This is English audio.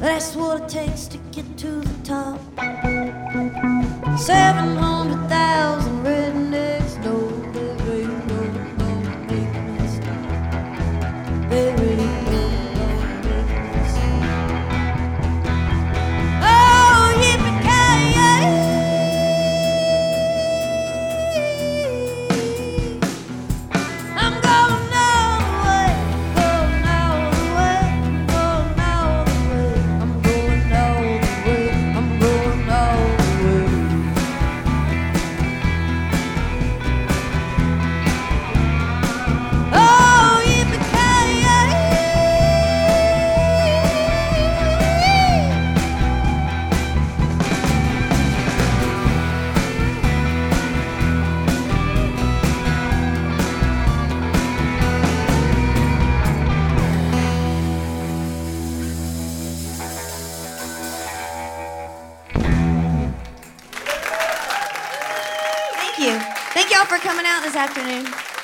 That's what it takes to get to the top. 700,000 rednecks know that ain't no making it stop. There ain't no making it stop. Oh, yippee-ki-yay! I'm going all the way, going all the way, going all the way. I'm going all the way, I'm going all the way. Oh, yippee-ki-yay! Thank you. Thank y'all for coming out this afternoon.